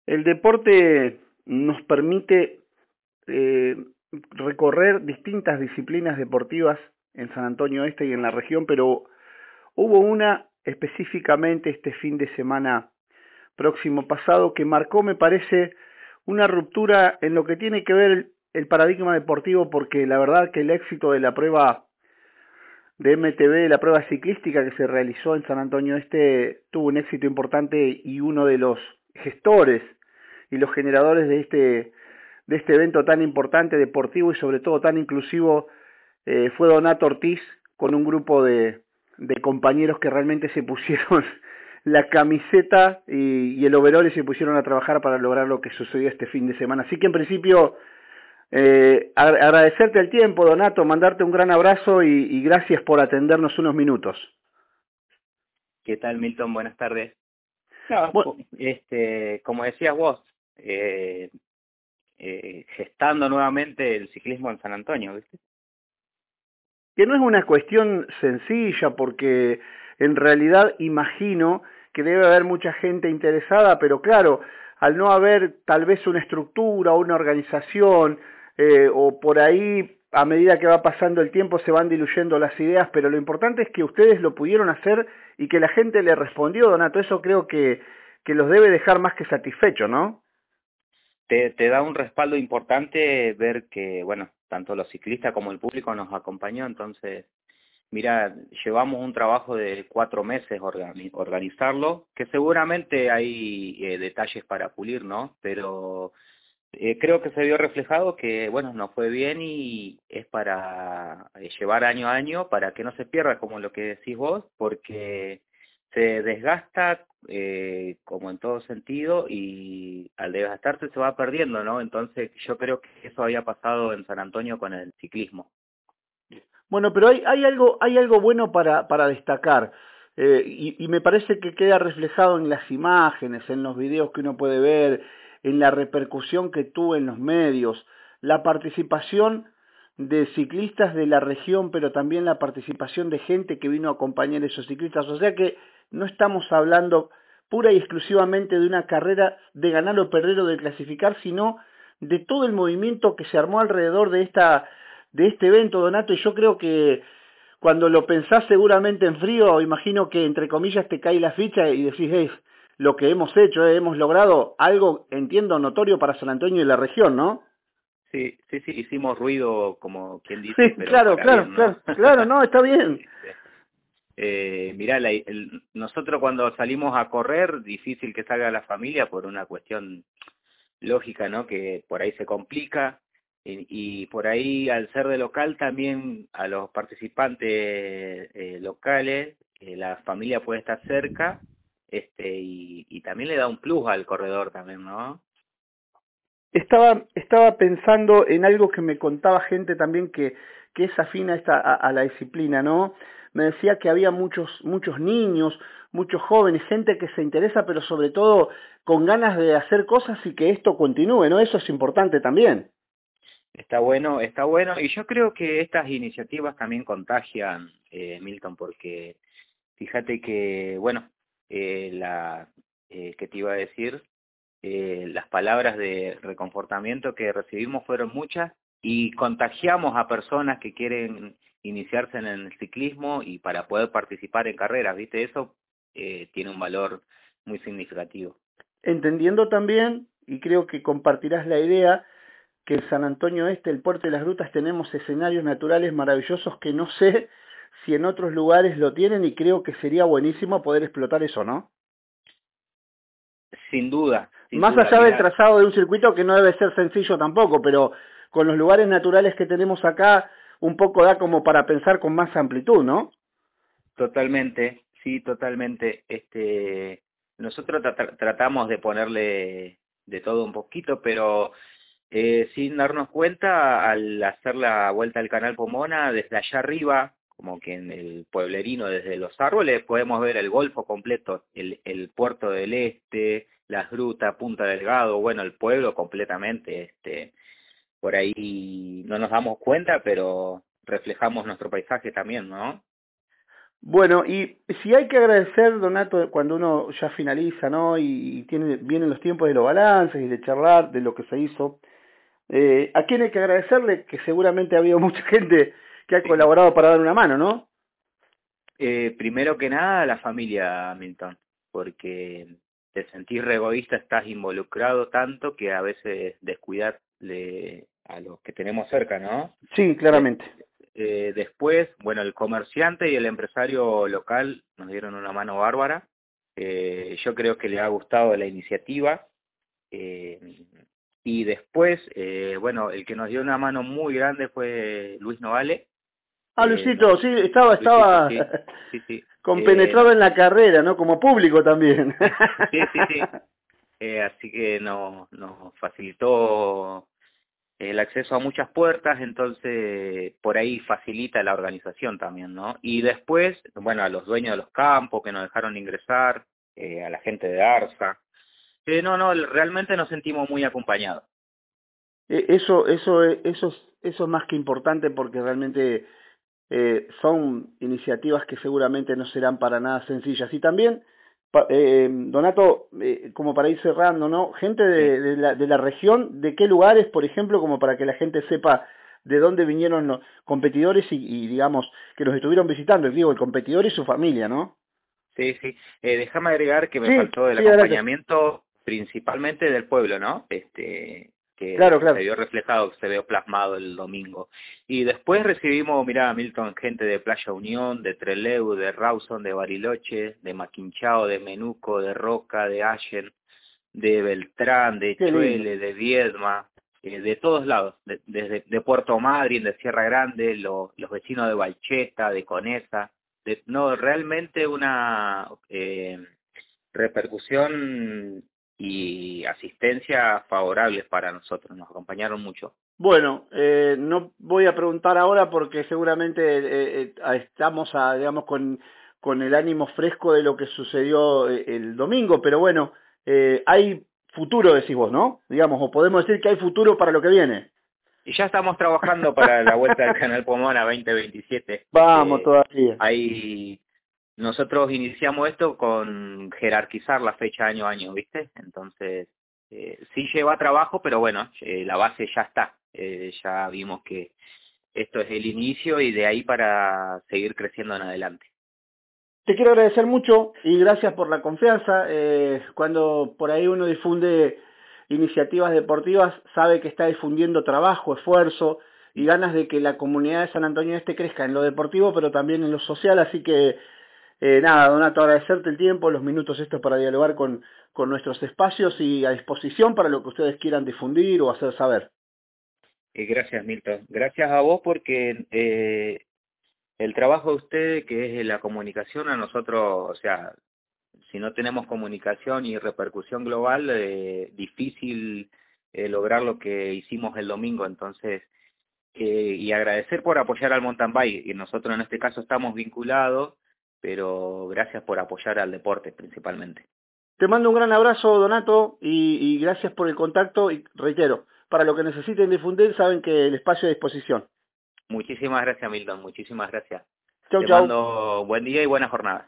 El deporte nos permite eh, recorrer distintas disciplinas deportivas en San Antonio Este y en la región, pero hubo una específicamente este fin de semana próximo pasado que marcó, me parece, una ruptura en lo que tiene que ver el paradigma deportivo, porque la verdad que el éxito de la prueba de MTB, la prueba ciclística que se realizó en San Antonio Este, tuvo un éxito importante, y uno de los gestores y los generadores de este evento tan importante, deportivo y sobre todo tan inclusivo, fue Donato Ortiz, con un grupo de compañeros que realmente se pusieron la camiseta y el overol y se pusieron a trabajar para lograr lo que sucedió este fin de semana. Así que en principio agradecerte el tiempo, Donato, mandarte un gran abrazo y gracias por atendernos unos minutos. ¿Qué tal, Milton? Buenas tardes. No, Bueno, como decías vos, gestando nuevamente el ciclismo en San Antonio, ¿viste? que no es una cuestión sencilla, porque en realidad imagino que debe haber mucha gente interesada, pero claro, al no haber tal vez una estructura o una organización, o por ahí a medida que va pasando el tiempo se van diluyendo las ideas, pero lo importante es que ustedes lo pudieron hacer y que la gente le respondió, Donato. Eso creo que los debe dejar más que satisfechos, ¿no? Te da un respaldo importante ver que, bueno, tanto los ciclistas como el público nos acompañó. Entonces, mira, llevamos un trabajo de 4 meses organizarlo, que seguramente hay detalles para pulir, ¿no? Pero creo que se vio reflejado que, bueno, nos fue bien y es para llevar año a año para que no se pierda, como lo que decís vos, porque se desgasta como en todo sentido, y al desgastarse se va perdiendo, ¿no? Entonces yo creo que eso había pasado en San Antonio con el ciclismo. Bueno, pero hay algo bueno para destacar, y me parece que queda reflejado en las imágenes, en los videos que uno puede ver, en la repercusión que tuvo en los medios, la participación de ciclistas de la región, pero también la participación de gente que vino a acompañar a esos ciclistas. O sea que no estamos hablando pura y exclusivamente de una carrera de ganar o perder o de clasificar, sino de todo el movimiento que se armó alrededor de este evento, Donato. Y yo creo que cuando lo pensás seguramente en frío, imagino que entre comillas te cae la ficha y decís, lo que hemos hecho, hemos logrado algo, entiendo, notorio para San Antonio y la región, ¿no? Sí, sí, sí, hicimos ruido, como quien dice, Sí, pero claro, para claro, bien, ¿no? claro, claro, no, está bien. Mirá, nosotros cuando salimos a correr, difícil que salga la familia por una cuestión lógica, ¿no? Que por ahí se complica, y por ahí al ser de local también a los participantes locales, la familia puede estar cerca, y también le da un plus al corredor también, ¿no? Estaba pensando en algo que me contaba gente también que es afín a la disciplina, ¿no? Me decía que había muchos niños, muchos jóvenes, gente que se interesa, pero sobre todo con ganas de hacer cosas y que esto continúe, ¿no? Eso es importante también. Está bueno, y yo creo que estas iniciativas también contagian, Milton, porque fíjate que, bueno, ¿qué te iba a decir? Las palabras de reconfortamiento que recibimos fueron muchas, y contagiamos a personas que quieren iniciarse en el ciclismo y para poder participar en carreras, ¿viste? Eso tiene un valor muy significativo. Entendiendo también, y creo que compartirás la idea, que en San Antonio Este, el Puerto de las Grutas, tenemos escenarios naturales maravillosos que no sé si en otros lugares lo tienen, y creo que sería buenísimo poder explotar eso, ¿no? Sin Más duda, allá del mira. trazado de un circuito que no debe ser sencillo tampoco, pero con los lugares naturales que tenemos acá, un poco da como para pensar con más amplitud, ¿no? Totalmente, sí, totalmente. Nosotros tratamos de ponerle de todo un poquito, pero sin darnos cuenta, al hacer la vuelta al Canal Pomona, desde allá arriba, como que en el pueblerino, desde los árboles, podemos ver el Golfo completo, el Puerto del Este, las grutas, Punta Delgado, bueno, el pueblo completamente. Por ahí no nos damos cuenta, pero reflejamos nuestro paisaje también, ¿no? Bueno, y si hay que agradecer, Donato, cuando uno ya finaliza, ¿no? Y vienen los tiempos de los balances y de charlar de lo que se hizo, ¿a quién hay que agradecerle? Que seguramente ha habido mucha gente que ha colaborado para dar una mano, ¿no? Primero que nada, la familia, Milton, porque te sentís re egoísta, estás involucrado tanto que a veces descuidarle a los que tenemos cerca, ¿no? Sí, Des- claramente. Después, bueno, el comerciante y el empresario local nos dieron una mano bárbara. Yo creo que le ha gustado la iniciativa. eh, y después, bueno, el que nos dio una mano muy grande fue Luis Novale. Ah, Nos Luisito, sí, Luisito, estaba sí, sí, sí. compenetrado en la carrera, ¿no? Como público también. Sí, sí, sí. Así que nos facilitó el acceso a muchas puertas, entonces por ahí facilita la organización también, ¿no? Y después, bueno, a los dueños de los campos que nos dejaron ingresar, a la gente de ARSA. No, realmente nos sentimos muy acompañados. Eso es más que importante porque realmente son iniciativas que seguramente no serán para nada sencillas. Y también, Donato, como para ir cerrando, ¿no? Gente Sí. de la región, ¿de qué lugares, por ejemplo, como para que la gente sepa de dónde vinieron los competidores y digamos, que los estuvieron visitando? Digo, el competidor y su familia, ¿no? Sí, sí. Déjame agregar que me Sí, faltó el sí, adelante. acompañamiento principalmente del pueblo, ¿no? Que Claro, se claro. vio reflejado, que se vio plasmado el domingo. Y después recibimos, mirá, Milton, gente de Playa Unión, de Trelew, de Rawson, de Bariloche, de Maquinchao, de Menuco, de Roca, de Allen, de Beltrán, de Qué lindo. Chuele, de Viedma, de todos lados, desde de Puerto Madryn, de Sierra Grande, los vecinos de Balcheta, de Conesa, no, realmente una repercusión y asistencia favorables para nosotros, nos acompañaron mucho. Bueno, no voy a preguntar ahora porque seguramente estamos, digamos, con el ánimo fresco de lo que sucedió el domingo, pero bueno, hay futuro, decís vos, ¿no? Digamos, o podemos decir que hay futuro para lo que viene. Y ya estamos trabajando para la vuelta del Canal Pomona 2027. Vamos todavía. Ahí nosotros iniciamos esto con jerarquizar la fecha año a año, ¿viste? Entonces, sí lleva trabajo, pero bueno, la base ya está. Ya vimos que esto es el inicio y de ahí para seguir creciendo en adelante. Te quiero agradecer mucho y gracias por la confianza. Cuando por ahí uno difunde iniciativas deportivas, sabe que está difundiendo trabajo, esfuerzo y ganas de que la comunidad de San Antonio Este crezca en lo deportivo, pero también en lo social. Así que, nada, Donato, agradecerte el tiempo, los minutos estos para dialogar con nuestros espacios y a disposición para lo que ustedes quieran difundir o hacer saber. Gracias, Milton. Gracias a vos porque el trabajo de ustedes, que es la comunicación, a nosotros, o sea, si no tenemos comunicación y repercusión global, difícil lograr lo que hicimos el domingo. Entonces, y agradecer por apoyar al mountain bike. Y nosotros en este caso estamos vinculados, pero gracias por apoyar al deporte principalmente. Te mando un gran abrazo, Donato, y gracias por el contacto y reitero, para lo que necesiten difundir, saben que el espacio a disposición. Muchísimas gracias, Milton. Muchísimas gracias. Chau, Te chau. mando buen día y buena jornada.